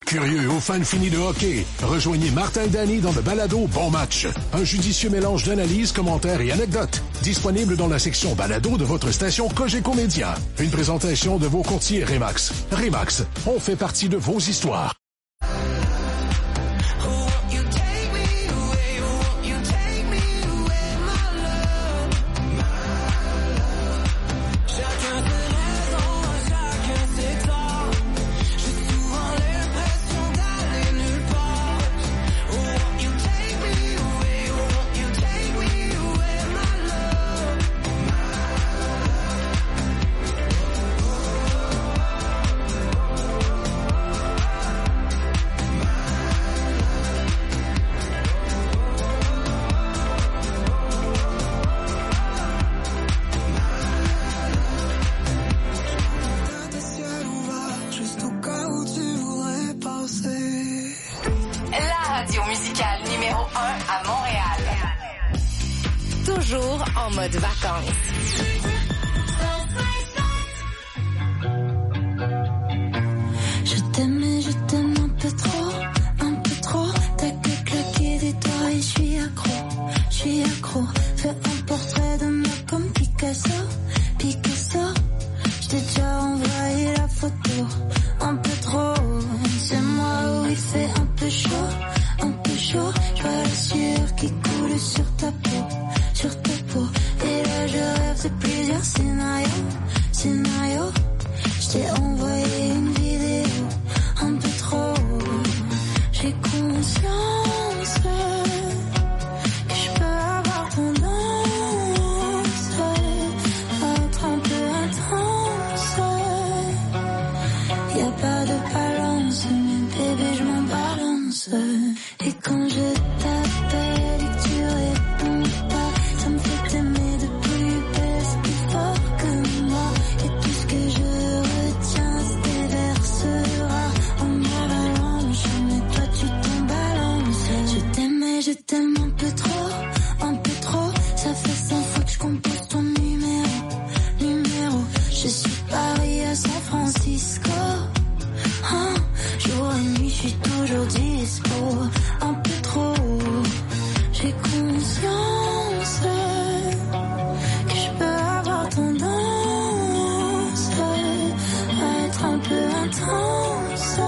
Curieux ou fan fini de hockey, rejoignez Martin et Danny dans le balado Bon Match. Un judicieux mélange d'analyses, commentaires et anecdotes. Disponible dans la section balado de votre station Cogeco Média. Une présentation de vos courtiers Remax. Remax, on fait partie de vos histoires. Toujours en mode vacances. Je t'aime un peu trop. T'as que claquer des doigts et je suis accro. Fais un portrait de moi comme Picasso. Je t'ai déjà envoyé la photo. Un peu trop, c'est moi où il fait un peu chaud. Je vois la sueur qui coule sur ta peau. Et là je rêve de plusieurs scénarios. Je t'ai envoyé une vidéo un peu trop. J'ai conscience que je peux avoir tendance à être un peu intense. Y'a pas de balance, mais bébé je m'en balance. Et quand je t'appelle et que tu réponds pas, ça me fait t'aimer de plus belle, plus fort que moi. Et tout ce que je retiens se déversera en avalanche. Mais toi tu t'en balances. Je t'aime un peu trop. Ça fait 100 fois que je compose ton numéro. Je suis Paris à San Francisco. Jour et nuit, je suis toujours dispo. Un peu trop. J'ai conscience que je peux avoir tendance à être un peu intense.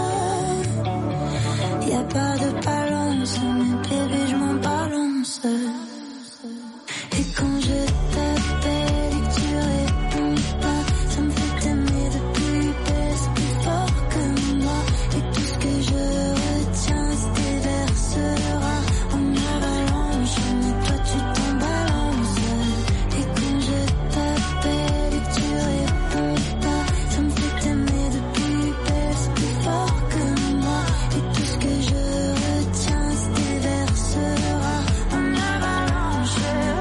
Y'a pas de balance, mais bébé je m'en balance. Et quand je t'appelle et que tu réponds pas, ça me fait t'aimer de plus belle, plus fort que moi. Et tout ce que je retiens se déversera en avalanche. Mais toi tu t'en balances. Et quand je t'appelle et que tu réponds pas, ça me fait t'aimer de plus belle, plus fort que moi. Et tout ce que je retiens se déversera en avalanche.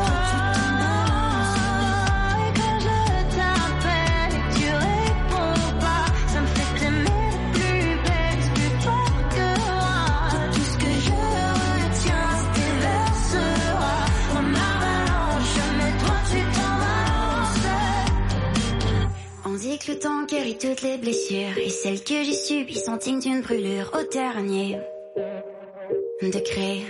Et quand je t'appelle et que tu réponds pas, ça me fait t'aimer de plus belle, plus fort que moi. Tout ce que je retiens se déversera en avalanche. Mais toi tu t'en balances. On dit que le temps guérit toutes les blessures, et celles que j'ai subies sont dignes d'une brûlure au dernier degré.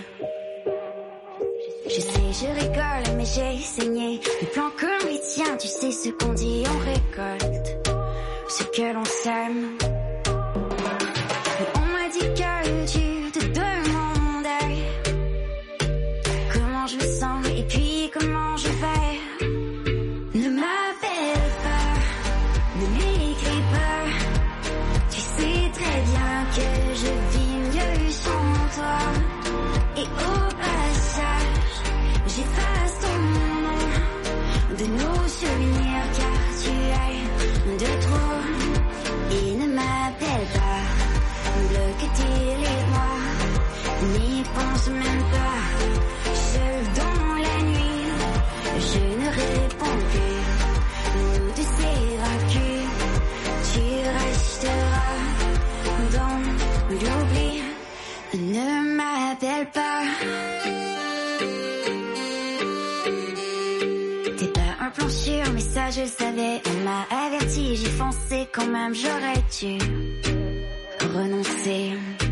Je sais, je rigole, mais j'ai saigné. Les plans comme les tiens, tu sais ce qu'on dit, on récolte ce que l'on sème. Mais on m'a dit que tu te demandais comment je me sens et puis comment je vais. Ne m'appelle pas, ne m'écris pas. Tu sais très bien que je vis mieux sans toi. Et au passage, j'efface ton nom de nos souvenirs, car tu es de trop. Et ne m'appelle pas, bloque télé-moi, n'y pense même pas. Seul dans la nuit, je ne réponds plus. Nous deux c'est vacu, tu resteras dans l'oubli. Ne m'appelle pas. T'es pas un plan sûr, mais ça je savais. On m'a averti, j'ai foncé quand même, j'aurais dû renoncer.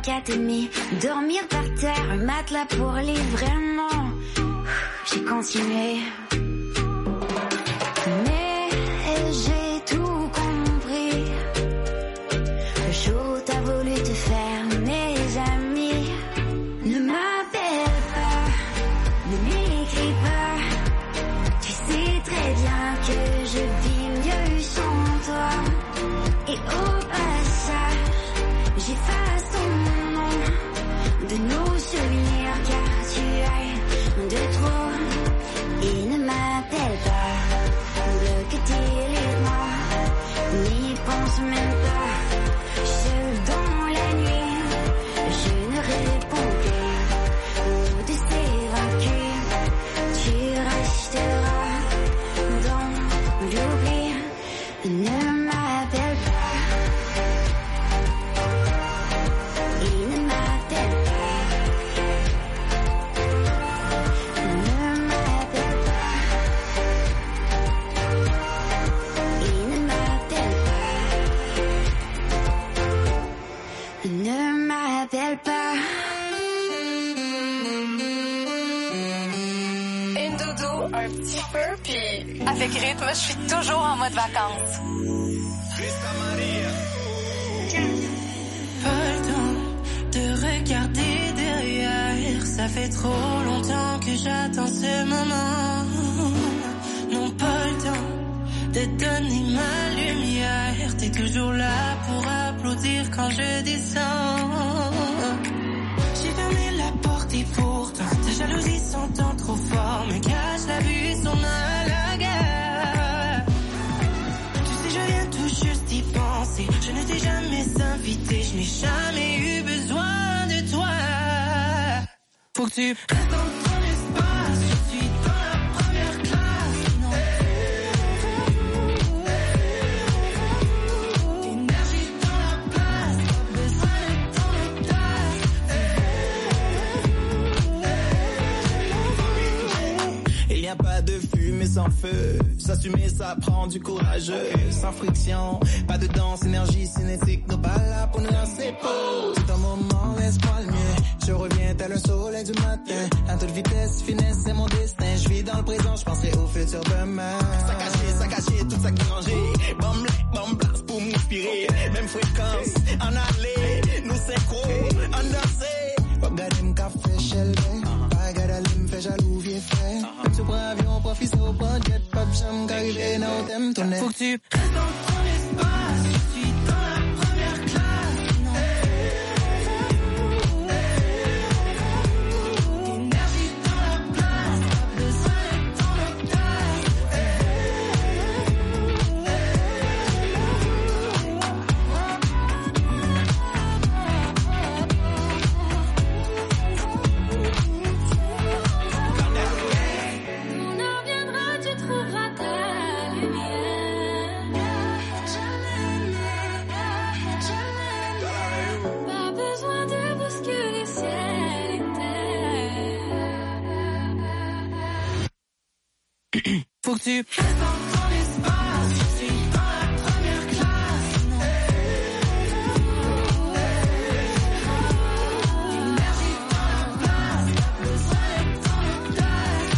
qu'à t'aimer. Dormir par terre, un matelas pour les vraiment. J'ai continué. Mais j'ai tout compris. Le jour où t'as voulu te faire mes amis. Ne m'appelle pas, ne m'écris pas. Tu sais très bien que je vis mieux sans toi. Et au passage, j'efface ton nom de nos souvenirs car tu as de trop. Et ne m'appelle pas, bloque télé-moi, n'y pense même pas. Seul dans la nuit, je ne réponds plus. De ces vaincus, tu resteras dans l'oubli. Ne m'appelle pas. Il ne m'appelle pas. Ne m'appelle pas. Il ne m'appelle pas. Ne m'appelle pas. Une doudou, un petit peu, puis avec rythme, je suis toujours en mode vacances. Pas le temps de regarder derrière. Ça fait trop longtemps que j'attends ce moment. Non, pas le temps de donner ma lumière. T'es toujours là pour applaudir quand je descends. J'ai fermé la porte et pourtant ta jalousie s'entend trop fort. Me cache la vue, son à la guerre. Tu sais, je viens tout juste y penser. Je ne t'ai jamais invité, je n'ai jamais eu besoin de toi. Faut que tu restes dans ton espace. Je suis dans la première classe. Non. Énergie dans la place. Pas besoin de ton audace. Il n'y a pas de fumée sans feu. S'assumer, ça prend du courageux. Sans friction, pas de danse, énergie cinétique. Nous pas là pour nous lancer pause. C'est un moment, laisse-moi le mien. Je reviens tel un soleil du matin. À toute vitesse, finesse, c'est mon destin. Je vis dans le présent, je penserai au futur demain. Ça caché, tout ça qui rangé. Bombe blast pour m'inspirer. Même fréquence, en aller. Nous synchro, en danser. Regarde m'café chelvé. Pas garder m'fait jaloux, vieux frère. Même si on prend avion, profite au prend jet. Pas de chambre, qu'arriver, non, t'aimes ton nez. Faut que tu restes dans ton espace. Je suis dans la première classe. Non. Énergie dans la place. Pas besoin de ton audace. On en viendra, tu trouveras ta lumière. Pas besoin de bousculer ciel et terre. Faut que tu restes dans ton espace. Je suis dans la première classe. Non. Énergie dans la place. Pas besoin de ton audace.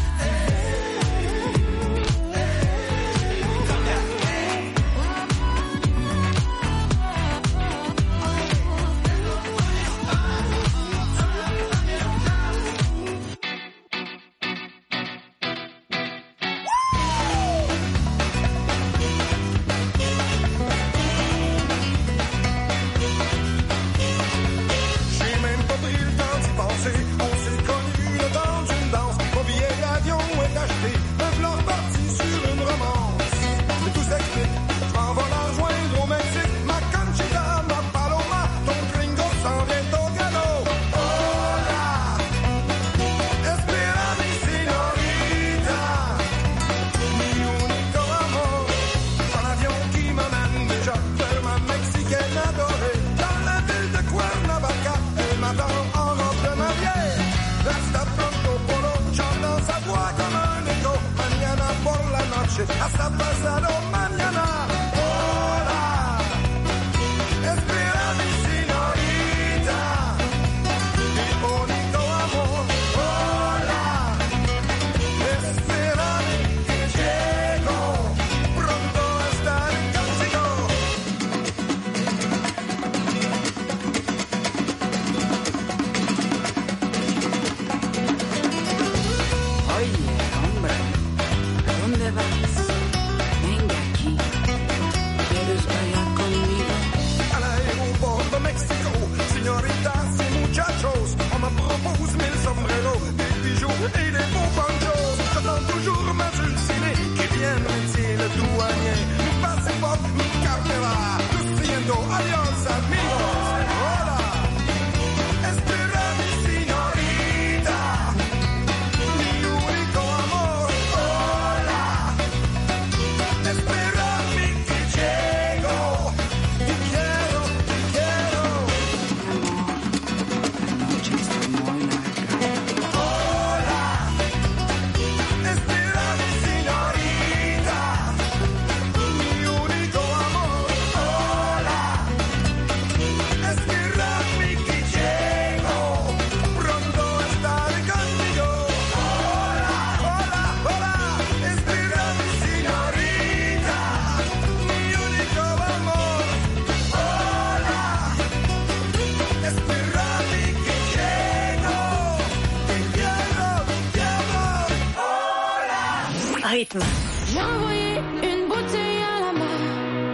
rythme. J'ai envoyé une bouteille à la mer,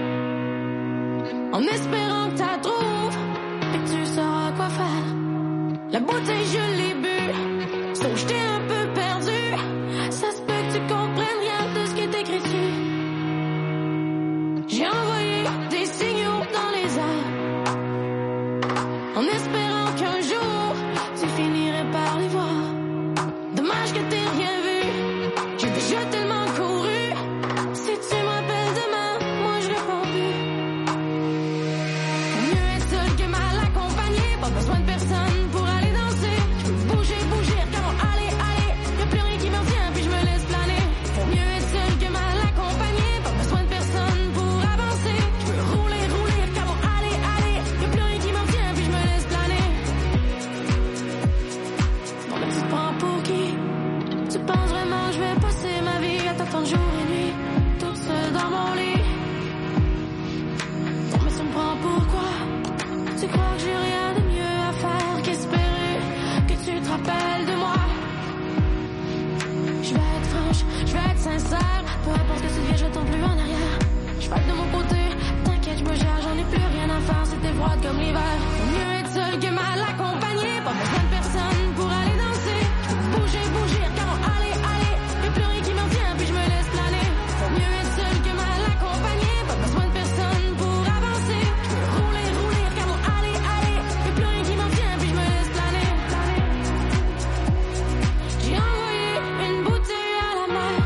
en espérant que t'as trouvé et que tu sauras quoi faire. La bouteille je l'ai bu, sauf que j'étais un peu perdu. Ça se peut que tu comprennes rien de ce qui est écrit dessus. J'ai envoyé des signaux dans les airs, en espérant qu'un jour tu finirais par les voir. Dommage que t'aies rien vu, j'ai déjà tellement couru. Si tu m'appelles demain, moi je réponds plus. Faut mieux être seul que mal accompagné, pas besoin de personne pour aller danser. Je peux bouger, regarde, allez, y'a plus rien qui me retient, puis je me laisse planer. Faut mieux être seul que mal accompagné, pas besoin de personne pour avancer. Je peux rouler, regarde, allez, y'a plus rien qui me retient, puis je me laisse planer. Bon, mais tu te prends pour qui? Tu penses vraiment je vais passer ma vie à t'attendre jour et nuit, toute seule dans mon lit? Non mais tu me prends pourquoi? Tu crois que j'ai rien de mieux à faire qu'espérer que tu te rappelles de moi? Je vais être franche, je vais être sincère, peu importe que tu deviens, je ne tourne plus en arrière. Je vais être de mon côté, t'inquiète, je me gère, j'en ai plus rien à faire, c'était froid comme l'hiver. Faut mieux être seul que mal accompagné, pas besoin de personne pour aller danser. Je peux bouger, regarde, allez, y'a plus rien qui m'en tient, puis je me laisse planer. Faut mieux être seul que mal accompagné, pas besoin de personne pour avancer. Je peux rouler, regarde, allez, y'a plus rien qui m'en tient, puis je me laisse planer. J'ai envoyé une bouteille à la mer,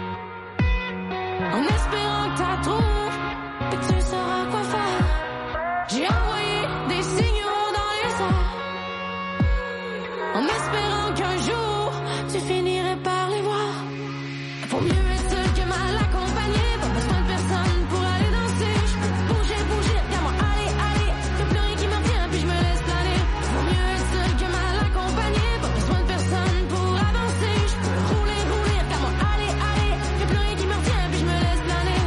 en espérant que t'as trouvé et que tu sauras quoi faire. J'ai envoyé des signaux dans les airs, en espérant qu'un jour tu finirais par les voir. Faut mieux être seul que mal accompagné, pas besoin de personne pour aller danser. Je peux bouger, regarde, allez, y'a plus rien qui me retient, puis je me laisse planer. Faut mieux être seul que mal accompagné, pas besoin de personne pour avancer. Je peux rouler, regarde, allez, y'a plus rien qui me retient, puis je me laisse planer.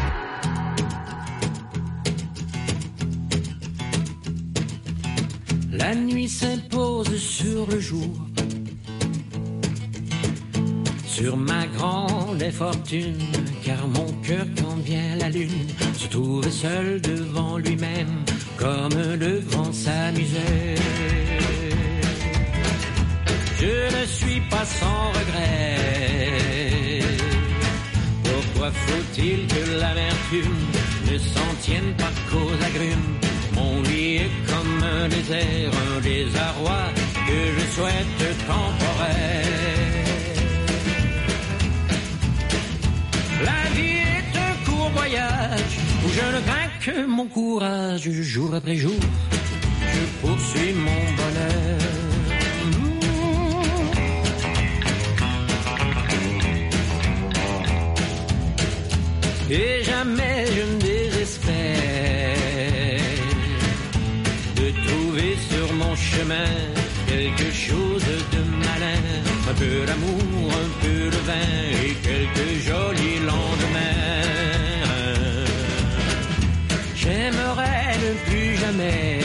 La nuit s'impose sur le jour, sur ma grande infortune, car mon cœur, quand vient la lune, se trouve seul devant lui-même, comme devant sa misère. Je ne suis pas sans regret. Pourquoi faut-il que l'amertume ne s'en tienne pas qu'aux agrumes? Mon lit est comme un désert, un désarroi que je souhaite temporaire. La vie est un court voyage où je ne crains que mon courage. Jour après jour, je poursuis mon bonheur. Et jamais je ne désespère de trouver sur mon chemin quelque chose de malin, un peu d'amour, un peu de vin et quelques jolis lendemains. J'aimerais ne plus jamais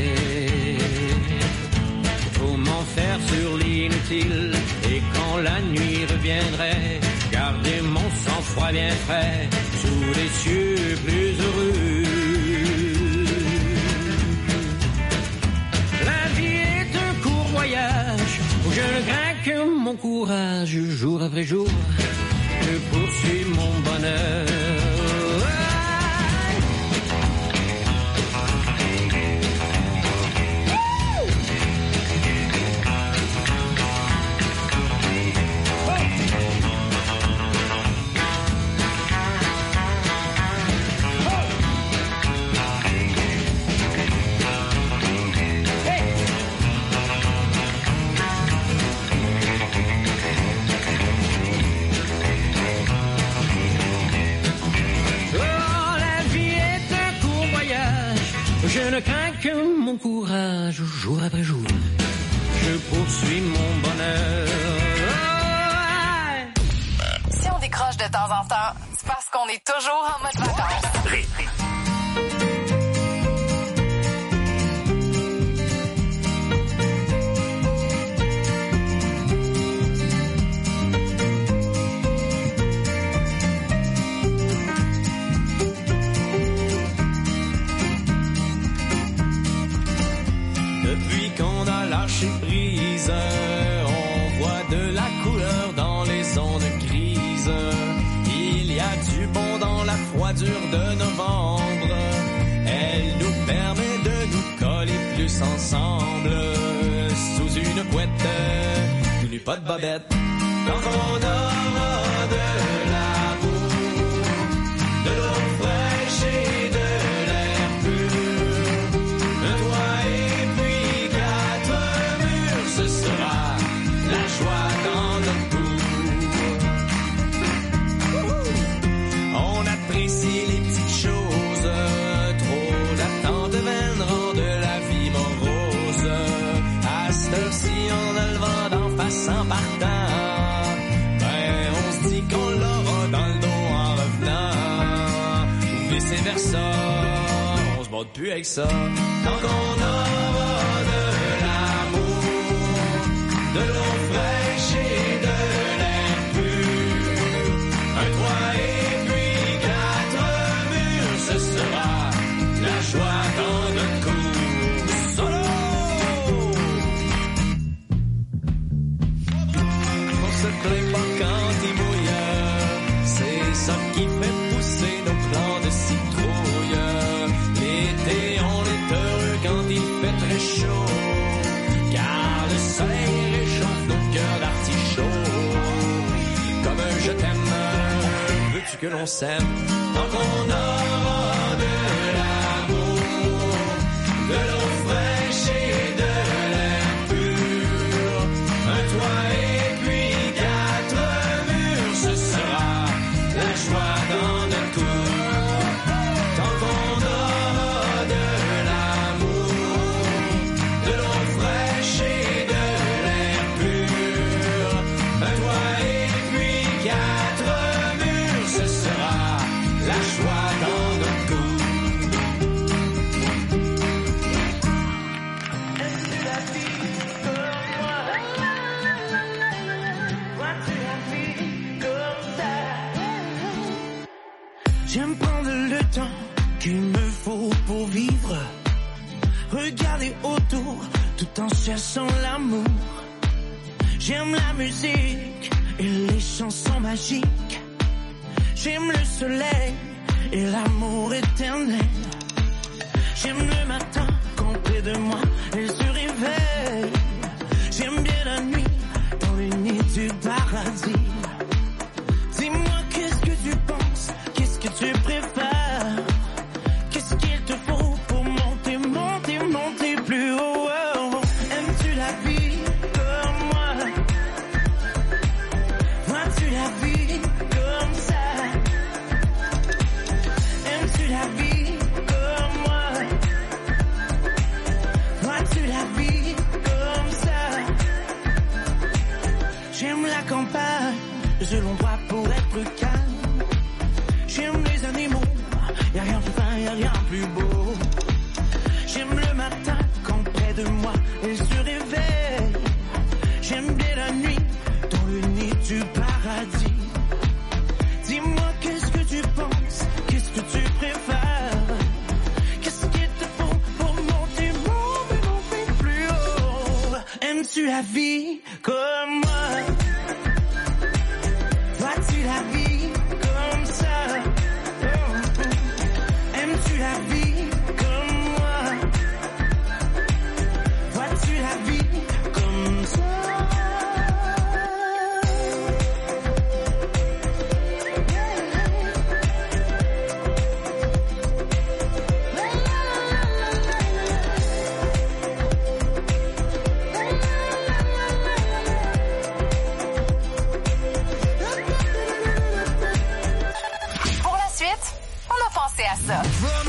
trop m'en faire sur l'inutile, et quand la nuit reviendrait, garder mon sang-froid bien frais sous les cieux plus heureux. La vie est un court voyage où je ne crains que mon courage. Jour après jour, je poursuis mon bonheur. Je ne crains que mon courage, jour après jour, je poursuis mon bonheur. Si on décroche de temps en temps, c'est parce qu'on est toujours en mode vacances. Depuis qu'on a lâché prise, on voit de la couleur dans les ondes grises. Il y a du bon dans la froidure de novembre. Elle nous permet de nous coller plus ensemble. Sous une couette, tout nu pas de bobette. Quand on aura de l'amour, de l'eau fraîche et de l'air pur, un toit et puis 4 murs, ce sera la joie dans notre cour. On apprécie les petites choses, trop d'attente vaine rend de la vie morose. À cette heure-ci, on a le vent d'en face en partant. Qu'on l'aura dans le dos en revenant, ou vice versa, on se bat plus avec ça. Tant qu'on aura de l'amour, de l'eau fraîche et de l'air pur, un toit et puis 4 murs, ce sera la joie dans notre cour. Solo! On se plaint pas quand il mouille. C'est ça qui fait pousser nos plants de citrouille. L'été, on est heureux quand il fait très chaud, car le soleil réchauffe nos cœurs d'artichaut. Comme un je t'aime, veux-tu que l'on s'aime? Tant qu'on aura de l'amour, de l'eau fraîche et de l'air pur, un toit et puis 4 murs, ce sera la joie dans notre cour. Tant qu'on aura de l'amour, de l'eau fraîche et de l'air pur, un toit et puis 4 murs, ce sera la joie dans notre cour. Est-ce la vie comme moi? Vois-tu la vie comme ça? J'aime prendre le temps qu'il me faut pour vivre. Regarder autour tout en cherchant l'amour. J'aime la musique et les chansons magiques. J'aime le soleil et l'amour éternel. J'aime le matin quand près de moi elle se réveille. J'aime bien la nuit dans le nid du paradis. Dis-moi qu'est-ce que tu penses? Qu'est-ce que tu préfères? Qu'est-ce qu'il te faut pour monter, monter, monter plus haut? Aimes-tu la vie comme moi? Vois-tu la vie comme ça? Aimes-tu la vie comme moi? Vois-tu la vie comme ça? J'aime la campagne, je l'endroit pour être calme. J'aime les animaux, y'a rien plus fin, y'a rien plus beau. J'aime le matin quand près de moi elle se réveille. J'aime bien la nuit dans le nid du paradis. Dis-moi qu'est-ce que tu penses, qu'est-ce que tu préfères? Qu'est-ce qu'il te faut pour monter, monter, monter plus haut? Aimes-tu la vie comme moi? Vois-tu la vie comme ça? Aimes-tu la vie comme moi? Vois-tu la vie comme ça? Pour la suite, on a pensé à ça.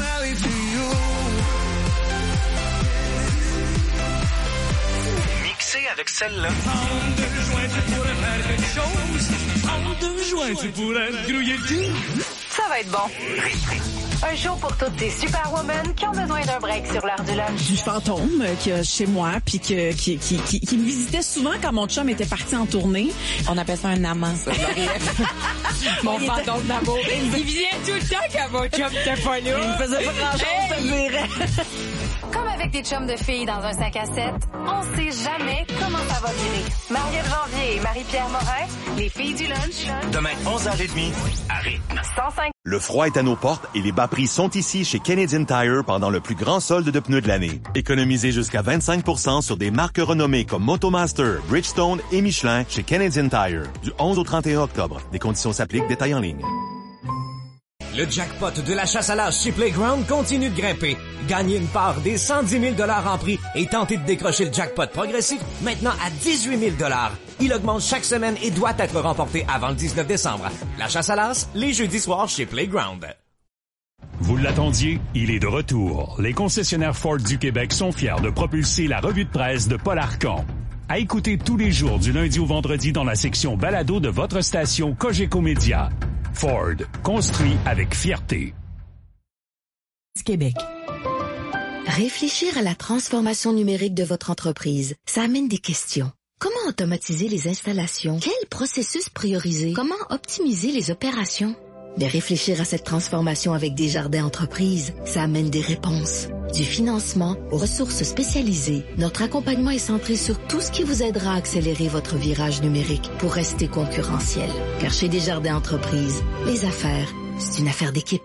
Mixé avec celle-là. En 2 juin, tu pourrais faire quelque chose. En 2 juin, tu pourrais te grouiller le cul. Ça va être bon. Un show pour toutes ces superwomen qui ont besoin d'un break sur l'heure du lunch. Du fantôme qu'il y a chez moi, puis qui me visitait souvent quand mon chum était parti en tournée. On appelle ça un amant. Mon fantôme d'amour. Il vient tout le temps quand mon chum était pas là. Il faisait pas grand-chose, ça dirait. Comme avec des chums de filles dans un 5 à 7, on sait jamais comment ça va virer. Marie-Ève Janvier et Marie-Pierre Morin, les filles du lunch. Demain, 11h30, à rythme. 105. Le froid est à nos portes et les bas prix sont ici chez Canadian Tire pendant le plus grand solde de pneus de l'année. Économisez jusqu'à 25% sur des marques renommées comme Motomaster, Bridgestone et Michelin chez Canadian Tire. Du 11 au 31 octobre. Des conditions s'appliquent, détails en ligne. Le jackpot de la chasse à l'as chez Playground continue de grimper. Gagnez une part des 110 000 $ en prix et tentez de décrocher le jackpot progressif maintenant à 18 000 $. Il augmente chaque semaine et doit être remporté avant le 19 décembre. La chasse à l'as, les jeudis soirs chez Playground. Vous l'attendiez, il est de retour. Les concessionnaires Ford du Québec sont fiers de propulser la revue de presse de Paul Arcand. À écouter tous les jours du lundi au vendredi dans la section balado de votre station Cogeco Média. Ford, construit avec fierté. Québec. Réfléchir à la transformation numérique de votre entreprise, ça amène des questions. Comment automatiser les installations? Quel processus prioriser? Comment optimiser les opérations? De réfléchir à cette transformation avec Desjardins Entreprises, ça amène des réponses. Du financement aux ressources spécialisées, notre accompagnement est centré sur tout ce qui vous aidera à accélérer votre virage numérique pour rester concurrentiel. Car chez Desjardins Entreprises, les affaires, c'est une affaire d'équipe.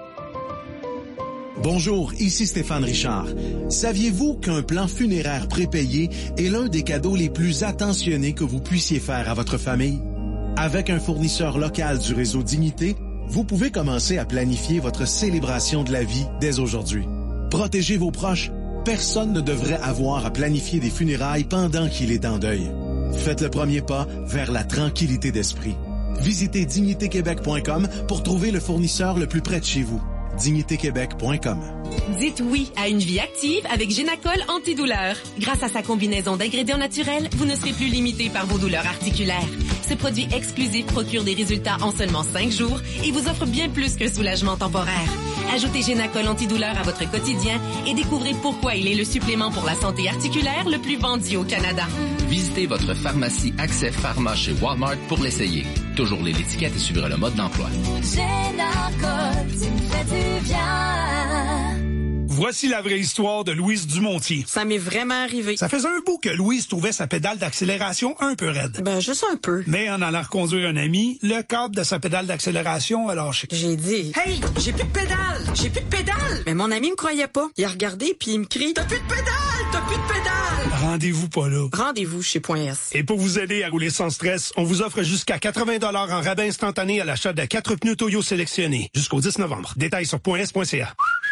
Bonjour, ici Stéphane Richard. Saviez-vous qu'un plan funéraire prépayé est l'un des cadeaux les plus attentionnés que vous puissiez faire à votre famille? Avec un fournisseur local du réseau Dignité, vous pouvez commencer à planifier votre célébration de la vie dès aujourd'hui. Protégez vos proches. Personne ne devrait avoir à planifier des funérailles pendant qu'il est en deuil. Faites le premier pas vers la tranquillité d'esprit. Visitez dignitéquebec.com pour trouver le fournisseur le plus près de chez vous. dignitéquebec.com. Dites oui à une vie active avec Génacol antidouleur. Grâce à sa combinaison d'ingrédients naturels, vous ne serez plus limité par vos douleurs articulaires. Ce produit exclusif procure des résultats en seulement 5 jours et vous offre bien plus qu'un soulagement temporaire. Ajoutez Génacol antidouleur à votre quotidien et découvrez pourquoi il est le supplément pour la santé articulaire le plus vendu au Canada. Visitez votre pharmacie Accès Pharma chez Walmart pour l'essayer. Toujours lire l'étiquette et suivre le mode d'emploi. Génacol, tu me fais du bien. Voici la vraie histoire de Louise Dumontier. Ça m'est vraiment arrivé. Ça faisait un bout que Louise trouvait sa pédale d'accélération un peu raide. Ben, juste un peu. Mais en allant reconduire un ami, le câble de sa pédale d'accélération a lâché. J'ai dit, « Hey, j'ai plus de pédale! J'ai plus de pédale! » Mais mon ami me croyait pas. Il a regardé puis il me crie, « T'as plus de pédale! T'as plus de pédale! » Rendez-vous pas là. Rendez-vous chez .s. Et pour vous aider à rouler sans stress, on vous offre jusqu'à 80 $ en rabais instantané à l'achat de 4 pneus Toyo sélectionnés. Jusqu'au 10 novembre. Détails sur .s.ca.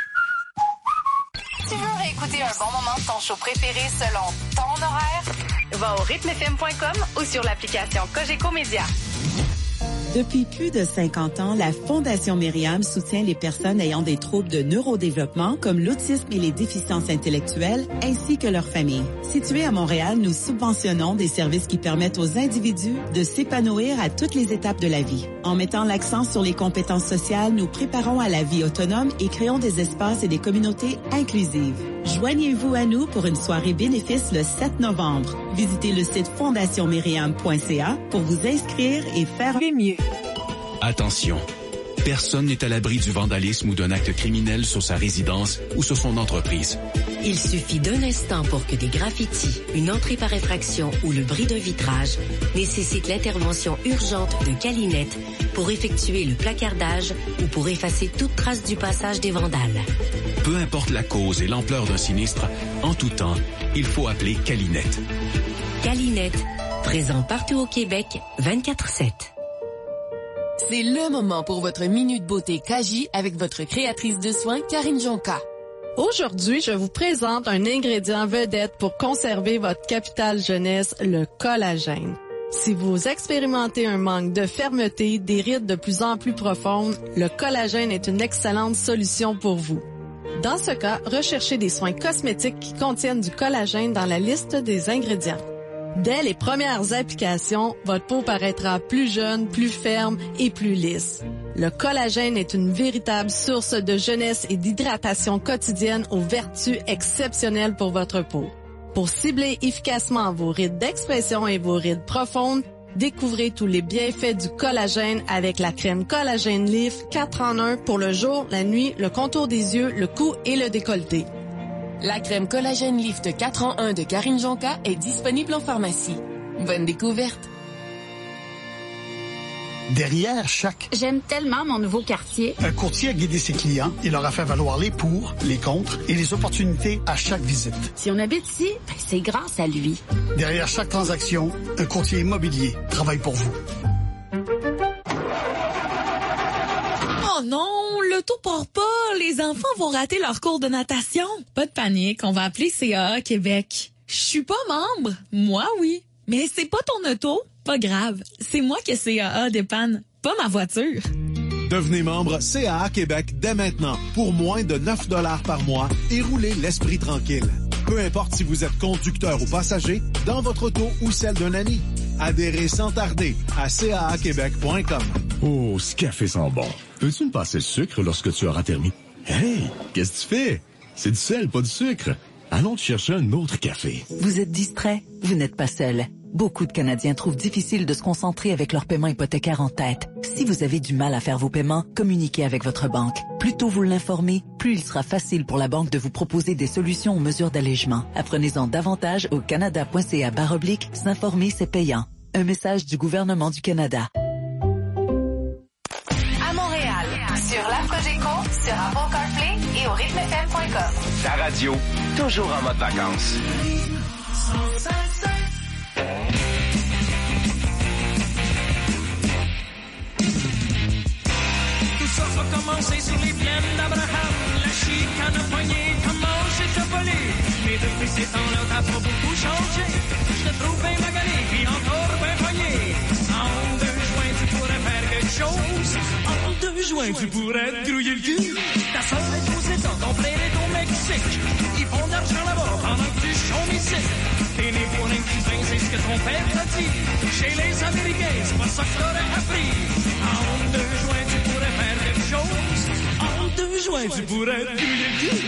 Tu veux réécouter un bon moment de ton show préféré selon ton horaire? Va au rythmefm.com ou sur l'application Cogeco Média. Depuis plus de 50 ans, la Fondation Myriam soutient les personnes ayant des troubles de neurodéveloppement comme l'autisme et les déficiences intellectuelles, ainsi que leurs familles. Située à Montréal, nous subventionnons des services qui permettent aux individus de s'épanouir à toutes les étapes de la vie. En mettant l'accent sur les compétences sociales, nous préparons à la vie autonome et créons des espaces et des communautés inclusives. Joignez-vous à nous pour une soirée bénéfice le 7 novembre. Visitez le site fondationmyriam.ca pour vous inscrire et faire mieux. Attention, personne n'est à l'abri du vandalisme ou d'un acte criminel sur sa résidence ou sur son entreprise. Il suffit d'un instant pour que des graffitis, une entrée par effraction ou le bris d'un vitrage nécessitent l'intervention urgente de Calinette pour effectuer le placardage ou pour effacer toute trace du passage des vandales. Peu importe la cause et l'ampleur d'un sinistre, en tout temps, il faut appeler Calinette. Calinette, présent partout au Québec, 24/7. C'est le moment pour votre minute beauté Kaji avec votre créatrice de soins, Karine Jonca. Aujourd'hui, je vous présente un ingrédient vedette pour conserver votre capital jeunesse, le collagène. Si vous expérimentez un manque de fermeté, des rides de plus en plus profondes, le collagène est une excellente solution pour vous. Dans ce cas, recherchez des soins cosmétiques qui contiennent du collagène dans la liste des ingrédients. Dès les premières applications, votre peau paraîtra plus jeune, plus ferme et plus lisse. Le collagène est une véritable source de jeunesse et d'hydratation quotidienne aux vertus exceptionnelles pour votre peau. Pour cibler efficacement vos rides d'expression et vos rides profondes, découvrez tous les bienfaits du collagène avec la crème Collagène Lift 4 en 1 pour le jour, la nuit, le contour des yeux, le cou et le décolleté. La crème Collagène Lift 4 en 1 de Karine Jonca est disponible en pharmacie. Bonne découverte! Derrière chaque... J'aime tellement mon nouveau quartier. Un courtier a guidé ses clients et leur a fait valoir les pour, les contre et les opportunités à chaque visite. Si on habite ici, c'est grâce à lui. Derrière chaque transaction, un courtier immobilier travaille pour vous. Oh non, l'auto part pas. Les enfants vont rater leur cours de natation. Pas de panique, on va appeler CAA Québec. Je suis pas membre. Moi, oui. Mais c'est pas ton auto. Pas grave. C'est moi que CAA dépanne, pas ma voiture. Devenez membre CAA Québec dès maintenant pour moins de 9 $ par mois et roulez l'esprit tranquille. Peu importe si vous êtes conducteur ou passager, dans votre auto ou celle d'un ami. Adhérez sans tarder à caaquebec.com. Oh, ce café sent bon. Peux-tu me passer le sucre lorsque tu auras terminé? Hey, qu'est-ce que tu fais? C'est du sel, pas du sucre. Allons te chercher un autre café. Vous êtes distrait? Vous n'êtes pas seul. Beaucoup de Canadiens trouvent difficile de se concentrer avec leur paiement hypothécaire en tête. Si vous avez du mal à faire vos paiements, communiquez avec votre banque. Plus tôt vous l'informez, plus il sera facile pour la banque de vous proposer des solutions aux mesures d'allègement. Apprenez-en davantage au canada.ca/s'informer, c'est payant. Un message du gouvernement du Canada. À Montréal, sur l'app Cogeco, sur Apple CarPlay et au rythmefm.com. Ta radio, toujours en mode vacances. Tout ça a commencé sur les plaines d'Abraham. La chicane a poigné, comment j'ai te volé. Mais depuis ces temps-là, t'as pas beaucoup changé. Je te trouve bien magané, puis encore bien poigné. En 2 juin, tu pourrais faire quelque chose. En 2 juin, tu pourrais te grouiller le cul. Ta soeur est aux États, ton frère est au Mexique. Ils font de l'argent là-bas pendant que tu chômes ici. T'es né pour un petit pain, c'est ce que ton père t'a dit. Chez les Américains, c'est pas ça que t'aurais appris. En 2 juin, tu pourrais faire quelque chose. En 2 juin, tu pourrais te grouiller le cul.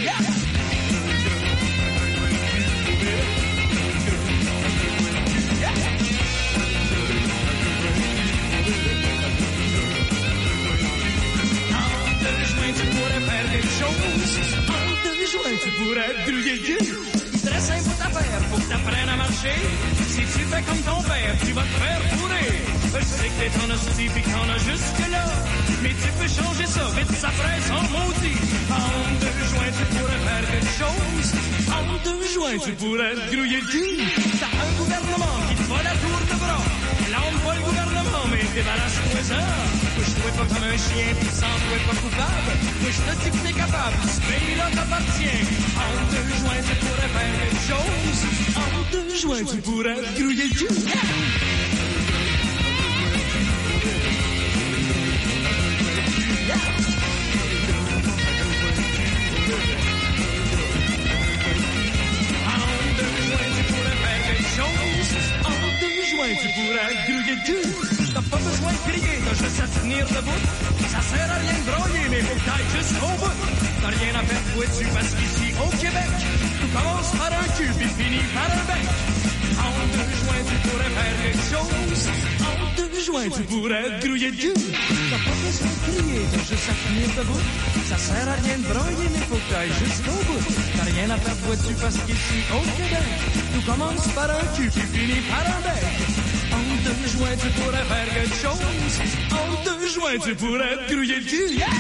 Tu pourrais te grouiller le cul. Très simple ta affaire, faut que t'apprennes à marcher. Si tu fais comme ton père, tu vas te faire fourrer. Je sais que t'es en hostie pis qu'on a jusque-là. Mais tu peux changer ça, vite ça presse en maudit. En 2 juin, tu pourrais faire quelque chose. En 2 juin, tu pourrais te grouiller le cul. T'as un gouvernement qui te va la tour de bras. Là, on voit le gouvernement, mais débarrasse-toi ça. Moi, je trouvais pas comme un chien, pis sans toi pas coupable. Moi, je te dis que t'es capable, ce pays-là t'appartient. En 2 juin, tu pourrais faire quelque chose. En 2 juin, tu pourrais te grouiller le cul. Tu pourrais te grouiller le cul. T'as pas besoin de crier, t'as juste à tenir debout. Ça sert à rien de broyer, mais faut que t'ailles jusqu'au bout. T'as rien à faire pour dessus parce qu'ici au Québec, tout commence par un cul puis finit par un bec. En 2 juin, tu pourrais faire quelque chose. En 2 juin, tu pourrais te grouiller le cul. T'as pas besoin de crier, t'as juste à tenir debout. Ça sert à rien de broyer, mais faut que t'ailles jusqu'au bout. T'as rien à faire pour dessus parce qu'ici au Québec, tout commence par un cul puis finit par un bec. En 2 juin, tu pourrais faire quelque chose. En 2 juin, tu pourrais te grouiller le cul. Yeah!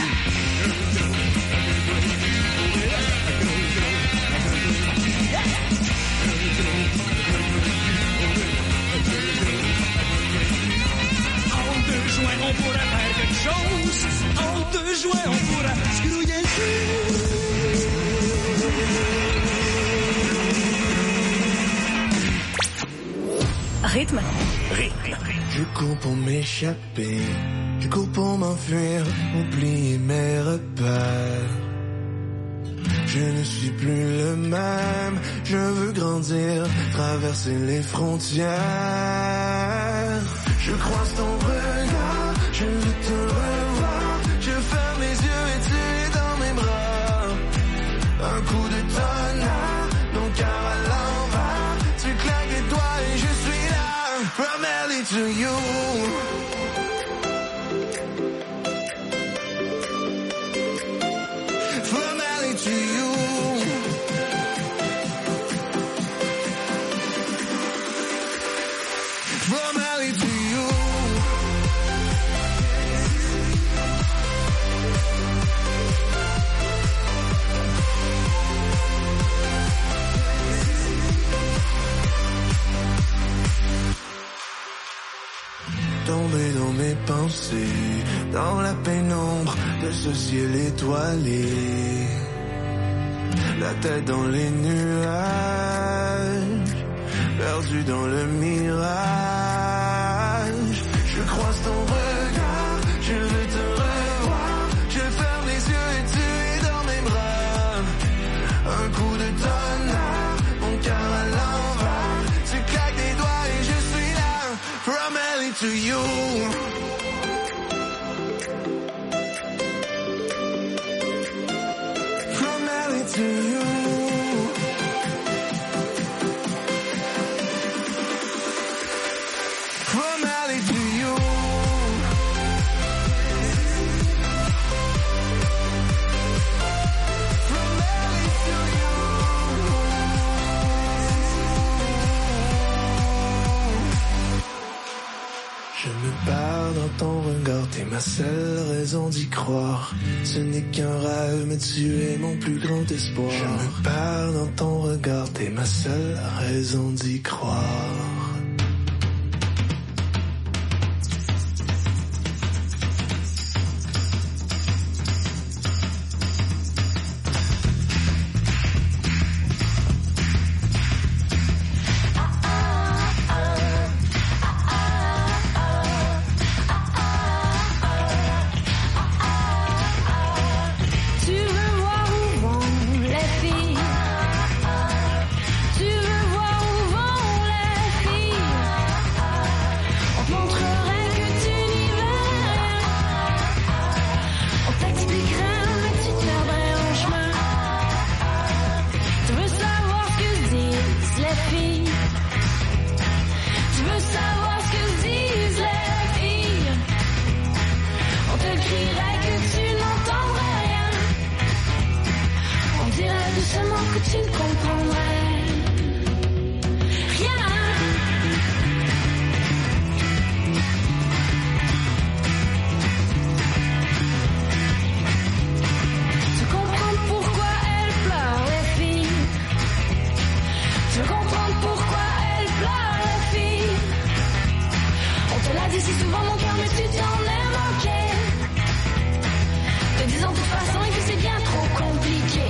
En 2 juin, on pourrait faire quelque chose. En 2 juin, on pourrait se grouiller le cul. Rythme. Je cours pour m'échapper, je cours pour m'enfuir, oublier mes repères. Je ne suis plus le même, je veux grandir, traverser les frontières. Je croise ton regard, je veux te revoir, to you. From LA to you. From LA to you. Tombé dans mes pensées, dans la pénombre de ce ciel étoilé, la tête dans les nuages, perdu dans le mirage. Je croise ton regard, je veux te revoir, je ferme les yeux et tu es dans mes bras. Un coup de tonnerre, mon cœur à l'envers, tu claques des doigts et je suis là. From LA to you. From LA to you. From LA to you. From LA to you. Je me perds dans ton regard, t'es ma seule raison d'y croire. Ce n'est qu'un rêve, mais tu es mon plus grand espoir. Je me perds dans ton regard, t'es ma seule raison d'y croire. Tu veux voir où vont les filles? Tu veux voir où vont les filles? On te montrerait que tu n'y veux rien. On t'expliquerait, mais tu te perdrais en chemin. Tu veux savoir ce que disent les filles? Tu veux savoir ce que disent les filles? On te crierait que tu n'entendrais rien. On dirait doucement que tu ne comprendrais rien. Tu veux comprendre pourquoi elles pleurent les filles? Tu veux comprendre pourquoi elles pleurent les filles? On te l'a dit si souvent mon cœur, mais tu t'en es manqué. Te disant de toute façon et que c'est bien trop compliqué.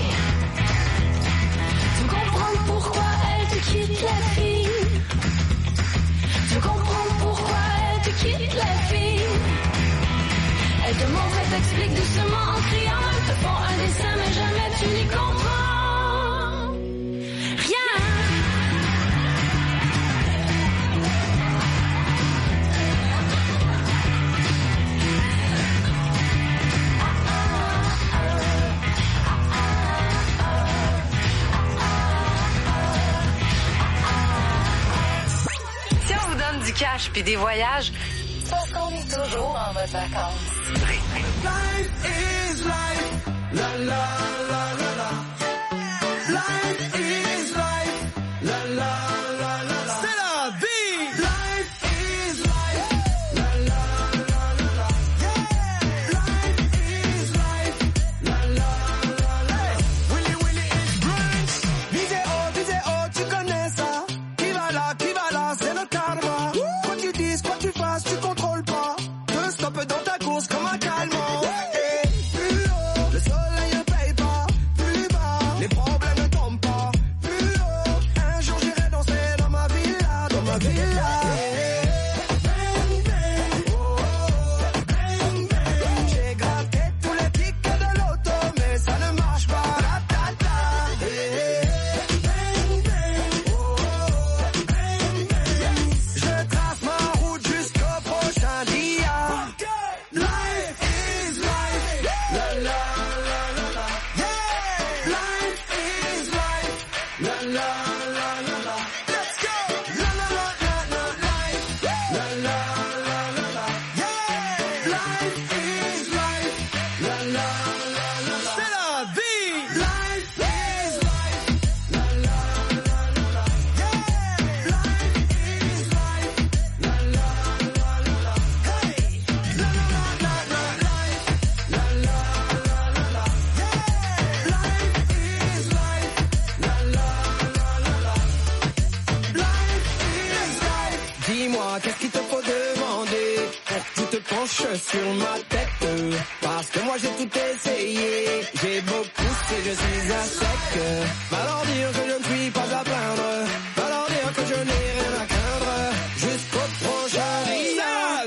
Tu veux comprendre pourquoi elle te quitte les filles? Tu veux comprendre pourquoi elle te quitte les filles? Elle te montre, elle t'explique doucement en criant. Elles te font un dessin mais jamais tu n'y comprends rien. Si on vous donne du cash puis des voyages, c'est parce qu'on est toujours en mode vacances. Life is life. La la la la la. Life is life. La la la la la. C'est la vie. Life is life. La la la la la. Life is life. La la la la la. Willy Willy is brunch. Vidéo, tu connais ça. Qui va là, c'est le karma. Quoi tu dises, quoi tu fasses, tu contrôles pas. Te stoppe dans ta course comme un calmant. Plus haut, le soleil ne paye pas. Plus bas, les problèmes ne tombent pas. Plus haut, un jour j'irai danser dans ma villa, dans ma villa. Bang, bang, oh, oh, bang, bang. J'ai gratté tous les tickets de l'auto, mais ça ne marche pas. Ta, ta, ta. Bang, bang, oh, oh, bang, bang. Je trace ma route jusqu'au prochain dia. Life is life. La la la la la. Yeah. Life is life. La la la la la. Let's go. La la la la la. Life. La la Dis-moi, qu'est-ce qu'il te faut demander pour que tu te penches sur ma tête? Parce que moi j'ai tout essayé, j'ai beau pousser, je suis à sec. Va leur dire que je ne suis pas à plaindre, va leur dire que je n'ai rien à craindre, jusqu'au prochain riz.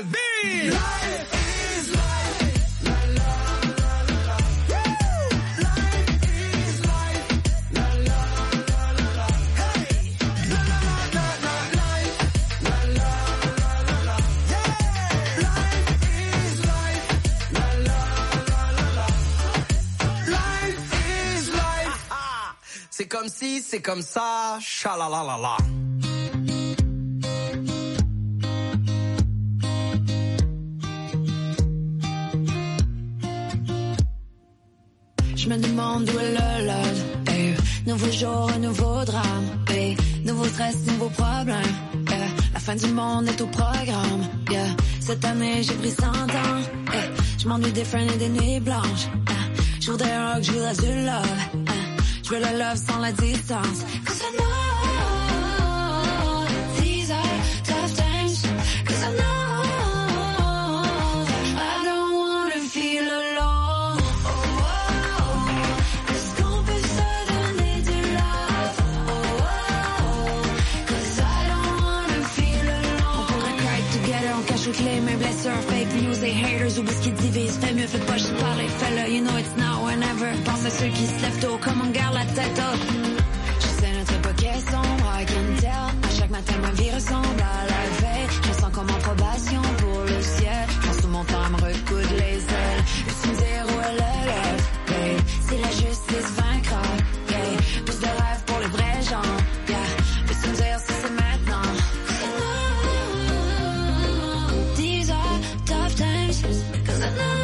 C'est comme si, c'est comme ça, chalalalala. Je me demande où est le love. Nouveau jour, un nouveau drame. Nouveau stress, nouveau problème. La fin du monde est au programme. Cette année, j'ai pris 100 ans. Je m'ennuie des freins et des nuits blanches. Je voudrais un rock, je voudrais du love. Je veux la love sans la distance. Cause I know these are tough times. Cause I know I don't wanna feel alone. Est-ce qu'on peut se donner du love? Cause I don't wanna feel alone. On pourrait cry together, on cache toutes les mêmes blessures. Fake news et haters, oublie ce qui divise. Fais mieux, fais pas juste parler, fais-le. You know it's now or never. Pense à ceux qui se lèvent tôt, comme on garde la tête haute. Je sais notre époque est sombre, I can tell. À chaque matin, ma vie ressemble à la veille. Je me sens comme en probation pour le ciel. Je pense tout mon temps à me recoudre les ailes. Peux-tu me dire où est le love, babe? Si la justice vaincra, yeah. Plus de rêves pour les vrais gens, yeah. Peux-tu me dire si c'est maintenant? These are tough times, cause I know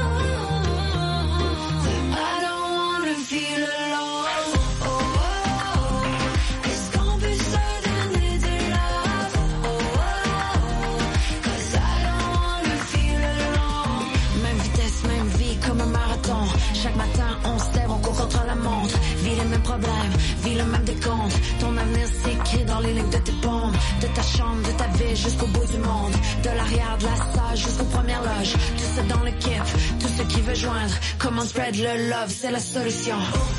I don't wanna feel alone. Est-ce qu'on peut se donner du love? Cause I don't wanna feel alone. Même vitesse, même vie, comme un marathon. Chaque matin, on se lève, on court contre la montre. Vis les mêmes problèmes, vis le même décompte. Ton avenir s'écrit dans les lignes de tes paumes. De ta chambre, de ta ville, jusqu'au bout du monde. De l'arrière de la salle jusqu'aux premières loges. Tout ça dans l'équipe, tout ce qui veut joindre. Comment spread le love, c'est la solution.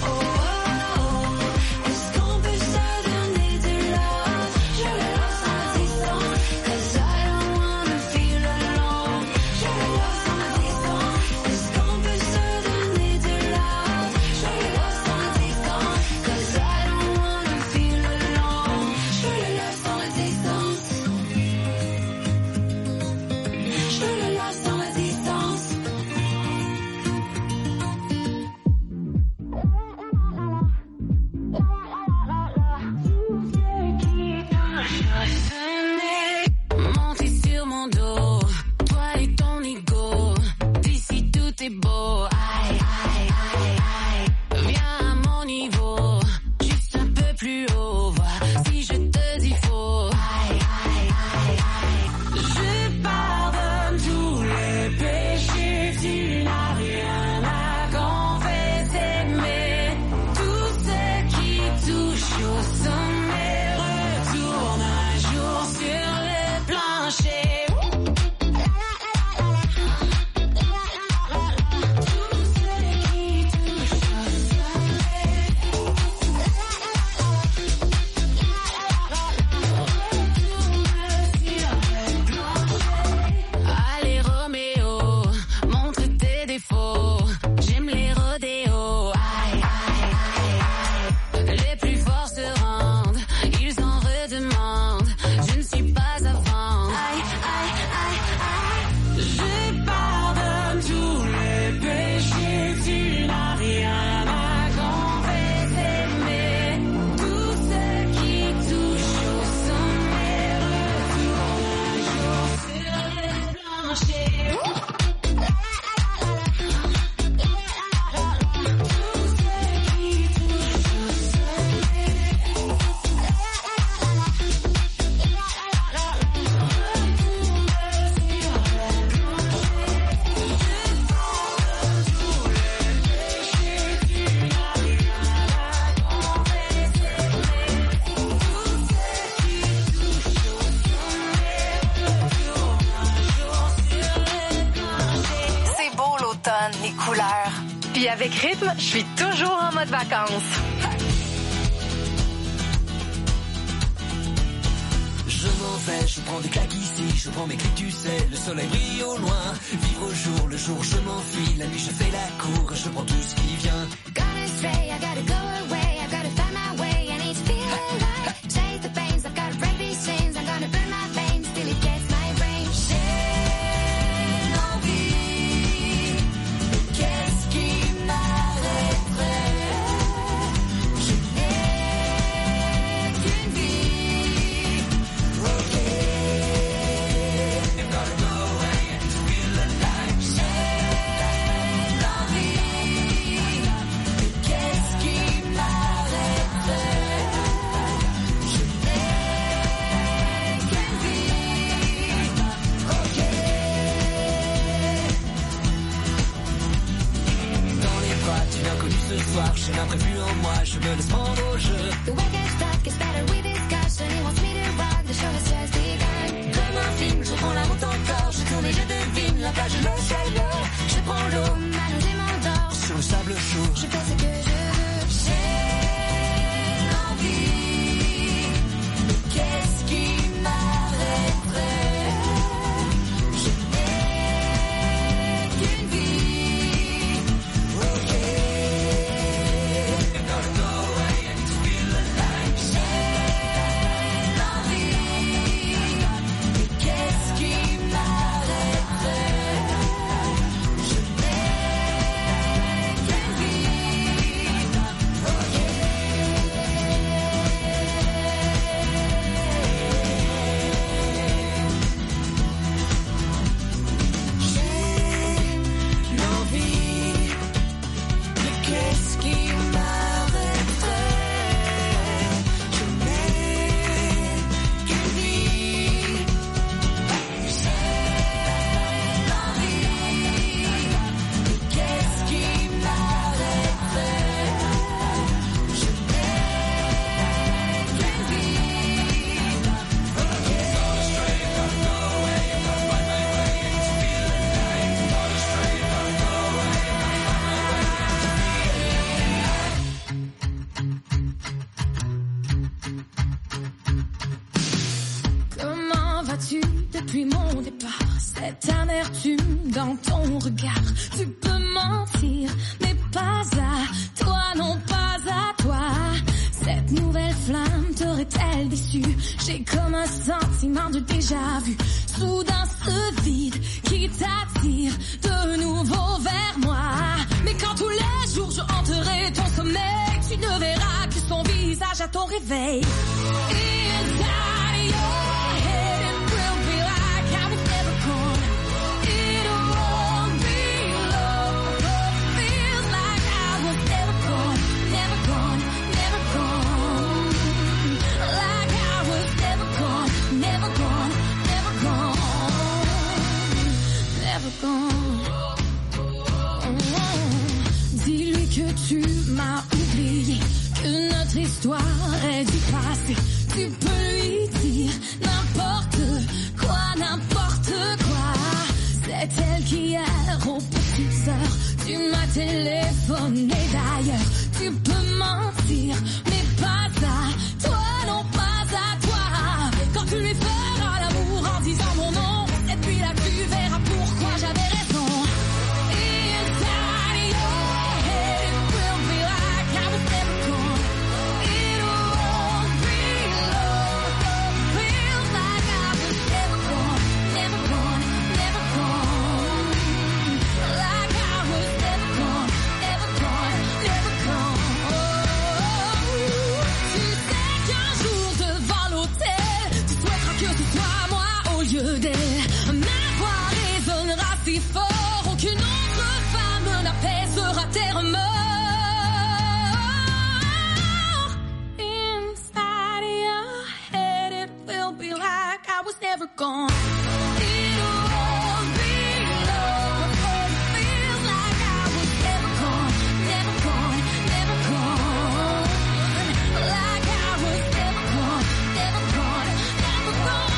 Est-ce qu'on peut se donner du love? Je le love sans distance. Cause I don't wanna feel alone. Je le love sans distance. Est-ce qu'on peut se donner du love? Je le love sans distance. Cause I don't wanna feel alone. Je le love sans distance. Je le love sans distance. Puis avec Rythme, je suis toujours en mode vacances. Je m'en vais, je prends des claques ici, je prends mes clics, tu sais, le soleil brille au loin. Vivre au jour, le jour je m'enfuis, la nuit je fais la cour, je prends tout ce qui vient. Gotta stray, I gotta go away, I gotta find my way, I need to feel alive. Chase the pains, I've gotta break these chains, I'm gonna burn my veins till it gets my brain. J'ai l'envie, mais qu'est-ce qui m'arrêterait? Je n'ai qu'une vie, ok. I'm gonna go away and feel alive. J'ai l'envie, mais qu'est-ce qui m'arrêterait? Je n'ai qu'une vie, ok. Dans les bras d'une inconnue ce soir, j'ai l'imprévu en moi, je me laisse prendre au jeu. The way gets stuck, it's better with discussion. He wants me to run, the show has just begun. Comme un film, je prends la route encore, je tourne et je devine, la plage, le ciel, Je prends l'eau, ma nose et m'endors. sur le sable chaud. Je fais ce que je veux. J'ai L'envie, mais qu'est-ce qui m'arrêterait? Je n'ai qu'une vie, ok. I'm gonna go away and feel alive. J'ai l'envie, mais qu'est-ce qui m'arrêterait? Je n'ai qu'une vie, ok. J'ai l'envie, mais qu'est-ce qui m'arrêterait? Je n'ai qu'une vie. J'ai l'envie, mais qu'est-ce qui m'arrêterait? Je n'ai qu'une vie. Comment vas-tu depuis mon départ? Cette amertume dans ton regard. Tu peux mentir, mais pas à toi, non pas à toi. Cette nouvelle flamme t'aurait-elle déçu? J'ai comme un sentiment de déjà vu. Soudain ce vide qui t'attire de nouveau vers moi. Mais quand tous les jours je hanterai ton sommeil, tu ne verras que son visage à ton réveil. Inside your head it will be like I was never gone. It won't be long. Feels like I was never gone, never gone, never gone. Like I was never gone, never gone, never gone, never gone. Dis-lui que tu m'as oublié, que notre histoire est du passé. Tu peux lui dire n'importe quoi, n'importe quoi. C'est elle qui hier aux petites heures tu m'as téléphoné d'ailleurs. Tu peux mentir, mais pas à toi, non pas à toi. Quand tu lui feras l'amour en disant mon nom, et puis là tu verras pourquoi j'avais raison. Inside your head it will be like I was never gone. It won't be long. Feels like I was never gone, never gone, never gone. Like I was never gone, never gone, never gone. Tu sais qu'un jour devant l'hôtel, tu souhaiteras que ce soit moi au lieu d'elle. Ma voix résonnera si fort, aucune autre femme n'apaisera tes remords. Inside your head it will be like I was never gone. It won't be long. Feels like I was never gone, never gone, never gone. Like I was never gone, never gone, never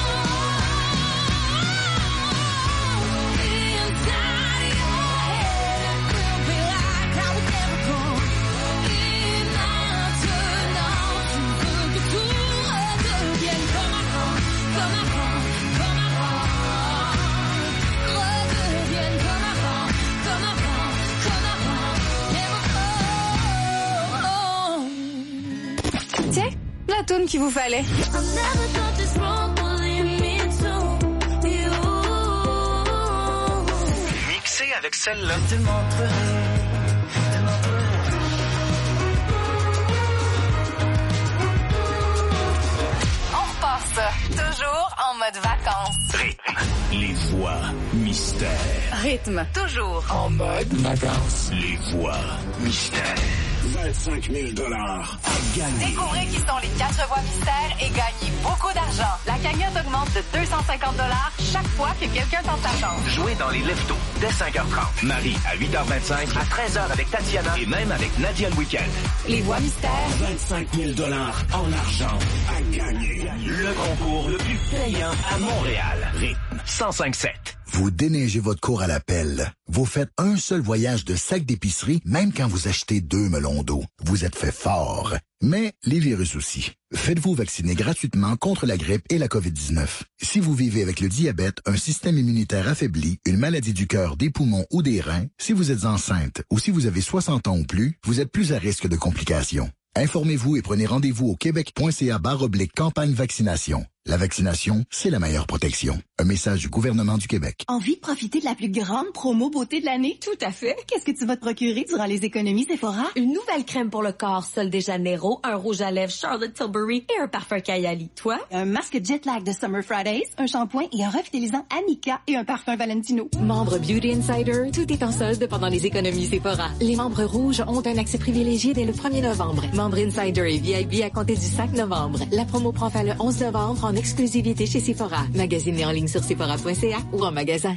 gone. Inside your head it will be like I was La toune qu'il vous fallait. Mixé avec celle-là. On repart ça. Toujours en mode vacances. Rythme. Les voix mystères. Rythme. Toujours En mode vacances. Les voix Mystère. 25 000 $ à gagner. Découvrez qui sont les 4 voix mystères et gagnez beaucoup d'argent. La cagnotte augmente de 250 $ chaque fois que quelqu'un tente sa chance. Jouez dans les leftos dès 5h30. Marie à 8h25, à 13h avec Tatiana et même avec Nadia le week-end. Les voix mystères. 25 000 $ en argent à gagner. Le concours le plus payant à Montréal. Rythme 105.7. Vous déneigez votre cour à la pelle. Vous faites un seul voyage de sac d'épicerie, même quand vous achetez 2 melons d'eau. Vous êtes fait fort. Mais les virus aussi. Faites-vous vacciner gratuitement contre la grippe et la COVID-19. Si vous vivez avec le diabète, un système immunitaire affaibli, une maladie du cœur, des poumons ou des reins, si vous êtes enceinte ou si vous avez 60 ans ou plus, vous êtes plus à risque de complications. Informez-vous et prenez rendez-vous au québec.ca/campagne vaccination. La vaccination, c'est la meilleure protection. Un message du gouvernement du Québec. Envie de profiter de la plus grande promo beauté de l'année? Tout à fait. Qu'est-ce que tu vas te procurer durant les économies Sephora? Une nouvelle crème pour le corps Sol de Janeiro, un rouge à lèvres Charlotte Tilbury et un parfum Kayali. Toi? Un masque Jet Lag de Summer Fridays, un shampoing et un revitalisant Annika et un parfum Valentino. Membre Beauty Insider, tout est en solde pendant les économies Sephora. Les membres rouges ont un accès privilégié dès le 1er novembre. Membre Insider et VIP à compter du 5 novembre. La promo prend fin le 11 novembre en exclusivité chez Sephora. Magasinez en ligne sur sephora.ca ou en magasin.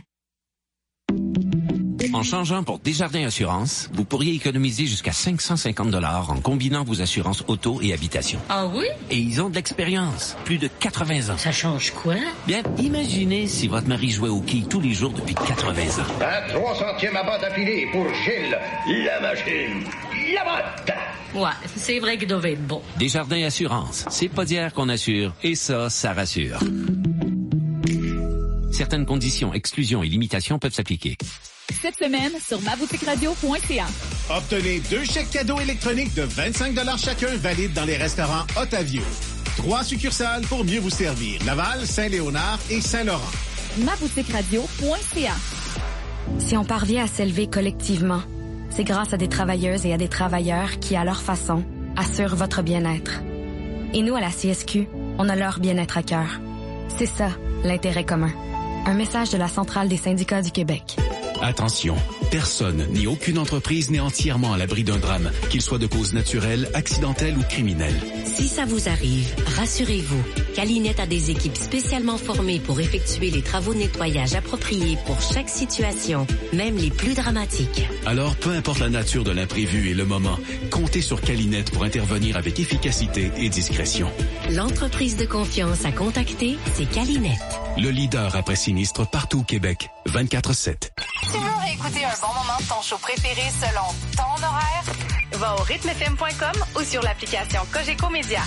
En changeant pour Desjardins Assurance, vous pourriez économiser jusqu'à 550 $ en combinant vos assurances auto et habitation. Ah oui? Et ils ont de l'expérience, plus de 80 ans. Ça change quoi? Bien, imaginez si votre mari jouait au quilles tous les jours depuis 80 ans. Un 300e abat d'affilée pour Gilles, la machine, la botte. Ouais, c'est vrai qu'il devait être bon. Desjardins Assurance, c'est pas d'hier qu'on assure, et ça rassure. Certaines conditions, exclusions et limitations peuvent s'appliquer. Cette semaine, sur maboutiqueradio.ca. Obtenez 2 chèques cadeaux électroniques de 25 $ chacun valides dans les restaurants Ottavio. 3 succursales pour mieux vous servir. Laval, Saint-Léonard et Saint-Laurent. maboutiqueradio.ca. Si on parvient à s'élever collectivement, c'est grâce à des travailleuses et à des travailleurs qui, à leur façon, assurent votre bien-être. Et nous, à la CSQ, on a leur bien-être à cœur. C'est ça, l'intérêt commun. Un message de la Centrale des syndicats du Québec. Attention, personne ni aucune entreprise n'est entièrement à l'abri d'un drame, qu'il soit de cause naturelle, accidentelle ou criminelle. Si ça vous arrive, rassurez-vous, Calinette a des équipes spécialement formées pour effectuer les travaux de nettoyage appropriés pour chaque situation, même les plus dramatiques. Alors, peu importe la nature de l'imprévu et le moment, comptez sur Calinette pour intervenir avec efficacité et discrétion. L'entreprise de confiance à contacter, c'est Calinette. Le leader après sinistre partout au Québec, 24/7. Tu veux réécouter un bon moment de ton show préféré selon ton horaire? Va au rythmefm.com ou sur l'application Cogeco Média.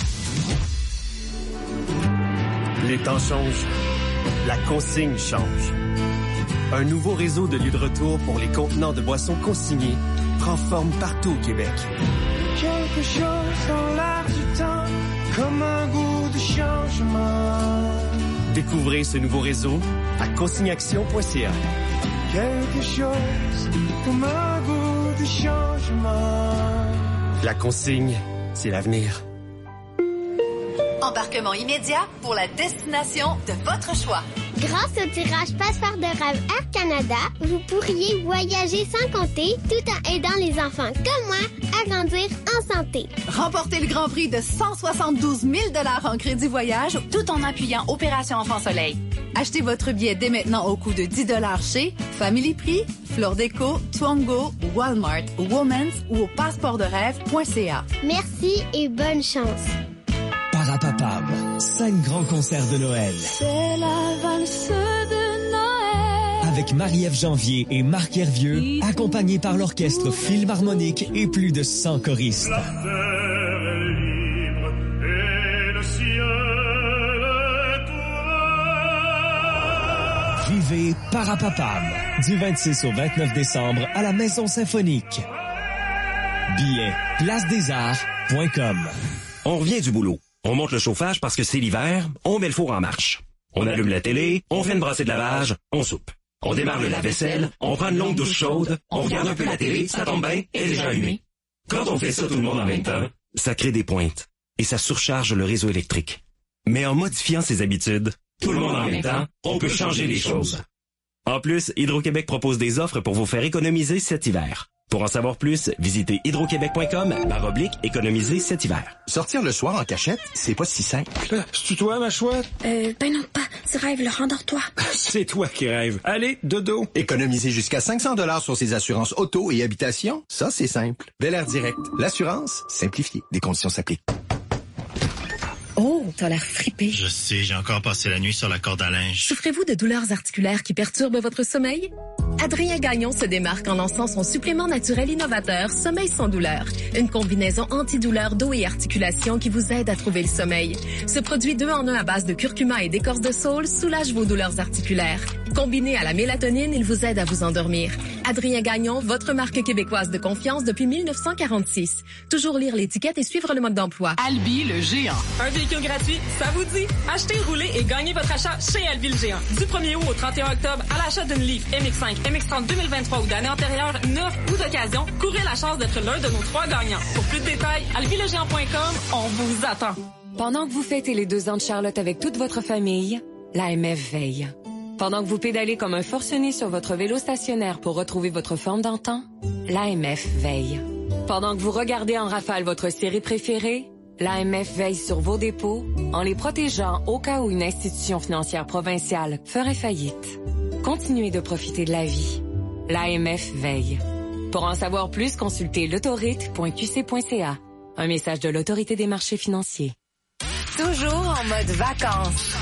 Les temps changent. La consigne change. Un nouveau réseau de lieux de retour pour les contenants de boissons consignés prend forme partout au Québec. Quelque chose dans l'air du temps, comme un goût de changement. Découvrez ce nouveau réseau à consigneaction.ca. Quelque chose comme un goût de changement. La consigne, c'est l'avenir. Embarquement immédiat pour la destination de votre choix. Grâce au tirage Passeport de rêve Air Canada, vous pourriez voyager sans compter tout en aidant les enfants comme moi à grandir en santé. Remportez le grand prix de 172 000 $ en crédit voyage tout en appuyant Opération Enfant Soleil. Achetez votre billet dès maintenant au coût de 10 $ chez Family Prix, Fleur Déco, Twango, Walmart, Women's ou au passeportderêve.ca. Merci et bonne chance. Parapapam, 5 grands concerts de Noël. C'est la valse de Noël. Avec Marie-Ève Janvier et Marc Hervieux, accompagnés par l'orchestre Philharmonique et plus de 100 choristes. La terre est libre et le ciel est ouvert. Vivez Parapapam, du 26 au 29 décembre à la Maison Symphonique. Billets, placedesarts.com. On revient du boulot. On monte le chauffage parce que c'est l'hiver, on met le four en marche. On allume la télé, on fait une brassée de lavage, on soupe. On démarre le lave-vaisselle, on prend une longue douche chaude, on regarde un peu la télé, ça tombe bien, elle est déjà allumée. Quand on fait ça tout le monde en même temps, ça crée des pointes et ça surcharge le réseau électrique. Mais en modifiant ses habitudes, tout le monde en même temps, on peut changer les choses. En plus, Hydro-Québec propose des offres pour vous faire économiser cet hiver. Pour en savoir plus, visitez hydroquebec.com/économiser cet hiver. Sortir le soir en cachette, c'est pas si simple. C'est-tu toi, ma chouette? Ben non, pas. Tu rêves, le rendors-toi. C'est toi qui rêves. Allez, dodo. Économiser jusqu'à 500 $ sur ses assurances auto et habitation, ça, c'est simple. Bel Air Direct. L'assurance, simplifiée. Des conditions s'appliquent. Oh, t'as l'air fripé. Je sais, j'ai encore passé la nuit sur la corde à linge. Souffrez-vous de douleurs articulaires qui perturbent votre sommeil? Adrien Gagnon se démarque en lançant son supplément naturel innovateur Sommeil sans douleur. Une combinaison antidouleur dos et articulation qui vous aide à trouver le sommeil. Ce produit 2 en 1 à base de curcuma et d'écorce de saule soulage vos douleurs articulaires. Combiné à la mélatonine, il vous aide à vous endormir. Adrien Gagnon, votre marque québécoise de confiance depuis 1946. Toujours lire l'étiquette et suivre le mode d'emploi. Albi le géant. Un véhicule gratuit, ça vous dit? Achetez, roulez et gagnez votre achat chez Albi le géant. Du 1er août au 31 octobre, à l'achat d'une Leaf MX5, MX30 2023 ou d'année antérieure, neuf ou d'occasion, courez la chance d'être l'un de nos 3 gagnants. Pour plus de détails, albilegéant.com, on vous attend. Pendant que vous fêtez les 2 ans de Charlotte avec toute votre famille, l'AMF veille. Pendant que vous pédalez comme un forcené sur votre vélo stationnaire pour retrouver votre forme d'antan, l'AMF veille. Pendant que vous regardez en rafale votre série préférée, l'AMF veille sur vos dépôts en les protégeant au cas où une institution financière provinciale ferait faillite. Continuez de profiter de la vie. L'AMF veille. Pour en savoir plus, consultez l'autorite.qc.ca. Un message de l'Autorité des marchés financiers. Toujours en mode vacances.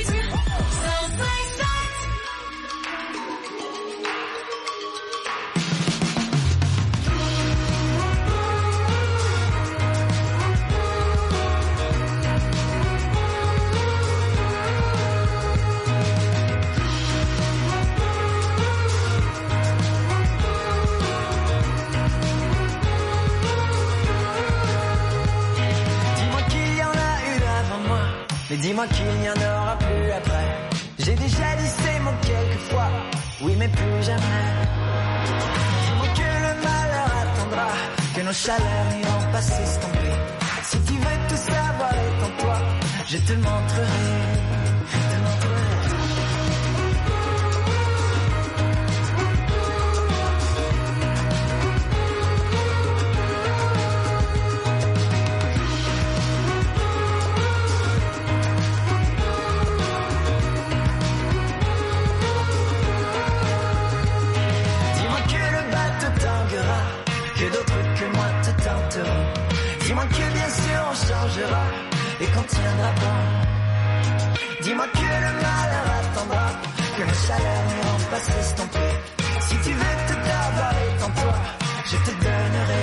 Mais dis-moi qu'il n'y en aura plus après. J'ai déjà dit ces mots quelquefois, oui mais plus jamais. Dis-moi que le malheur attendra, que nos chaleurs n'iront pas s'estomper. Si tu veux tout savoir, étends-toi, je te le montrerai. Dis-moi que bien sûr on changera et qu'on tiendra bon. Dis-moi que le malheur attendra, que nos chaleurs n'iront pas s'estomper. Si tu veux tout avoir, étends-toi, je te donnerai.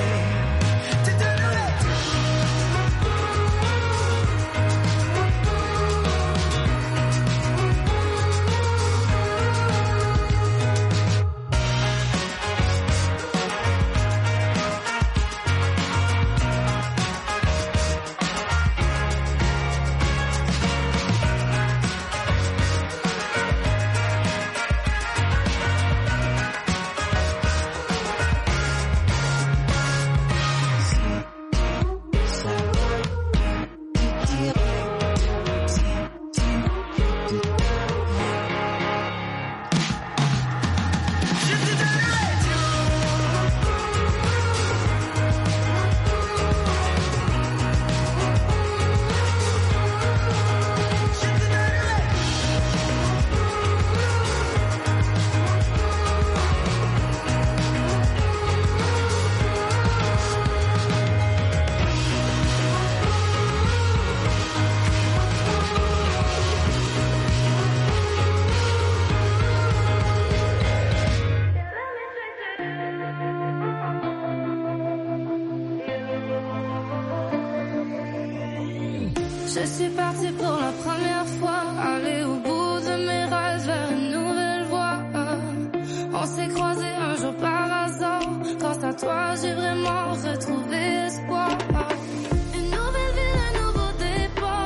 Je suis partie pour la première fois, aller au bout de mes rêves vers une nouvelle voie. On s'est croisés un jour par hasard, grâce à toi j'ai vraiment retrouvé espoir. Une nouvelle vie, un nouveau départ.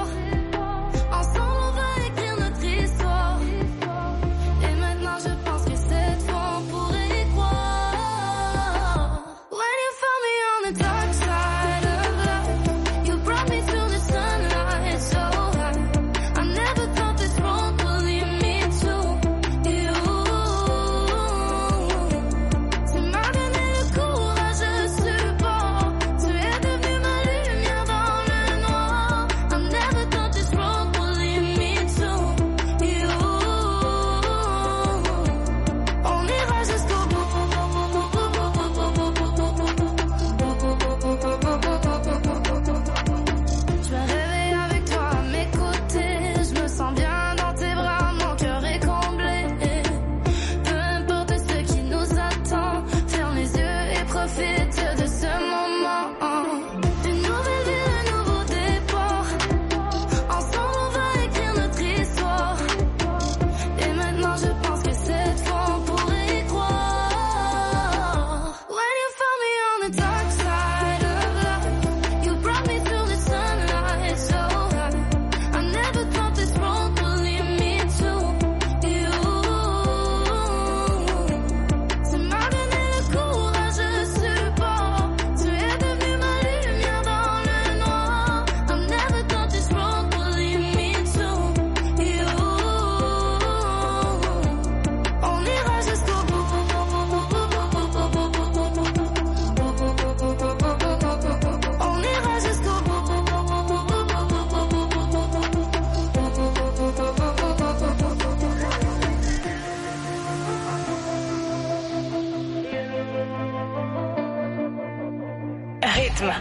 rythme.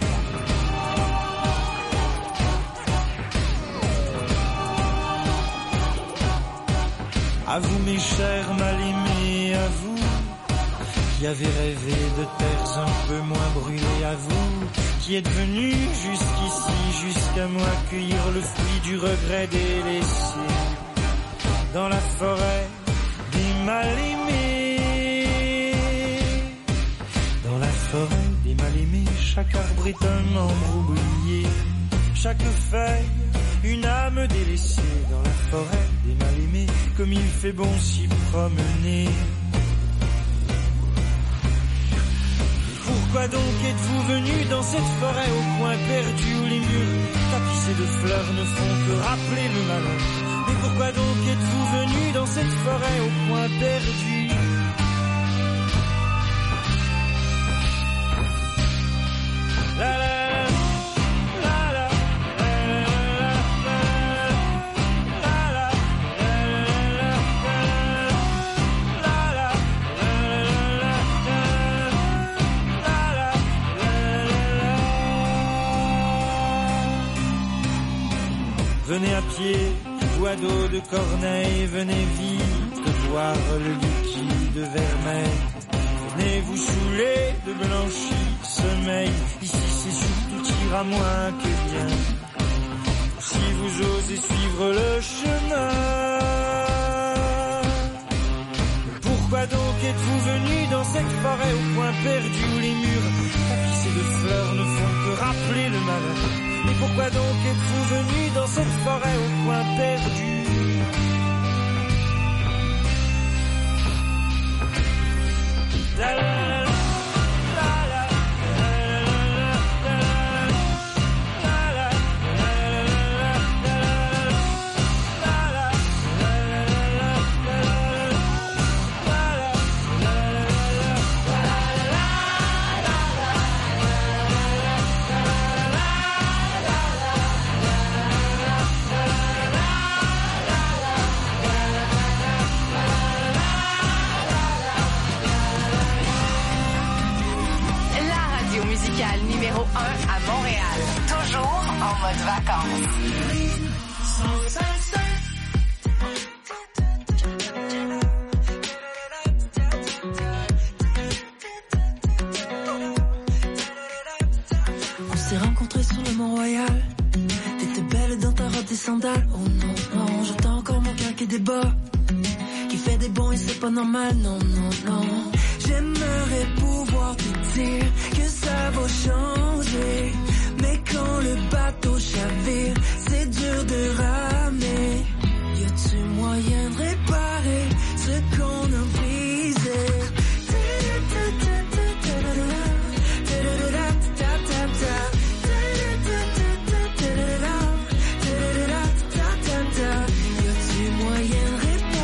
À vous mes chers mal-aimés, à vous qui avez rêvé de terres un peu moins brûlées, à vous qui êtes venus jusqu'ici, jusqu'à moi cueillir le fruit du regret délaissé dans la forêt des mal-aimés. Dans la forêt des mal-aimés, chaque arbre est un membre oublié, chaque feuille une âme délaissée. Dans la forêt des mal-aimés, comme il fait bon s'y promener. Pourquoi donc êtes-vous venus dans cette forêt au coin perdu où les murs tapissés de fleurs ne font que rappeler le malheur? Mais pourquoi donc êtes-vous venus dans cette forêt au coin perdu? La la venez à pied, ou à dos de corneille, venez vite boire le liquide vermeil. Venez vous saouler de blanchi sommeil, ici c'est surtout tir à moins que bien. Si vous osez suivre le chemin, pourquoi donc êtes-vous venus dans cette forêt au coin perdu où les murs tapissés de fleurs ne font que rappeler le malheur? Mais pourquoi donc êtes-vous venus dans cette forêt au coin perdu? La la la la. Numéro 1 à Montréal. Toujours en mode vacances. On s'est rencontrés sur le Mont-Royal. T'étais belle dans ta robe, des sandales. Oh non, non, j'entends encore mon cœur qui débat, qui fait des bonds et c'est pas normal. Non, non, non. J'aimerais pouvoir te dire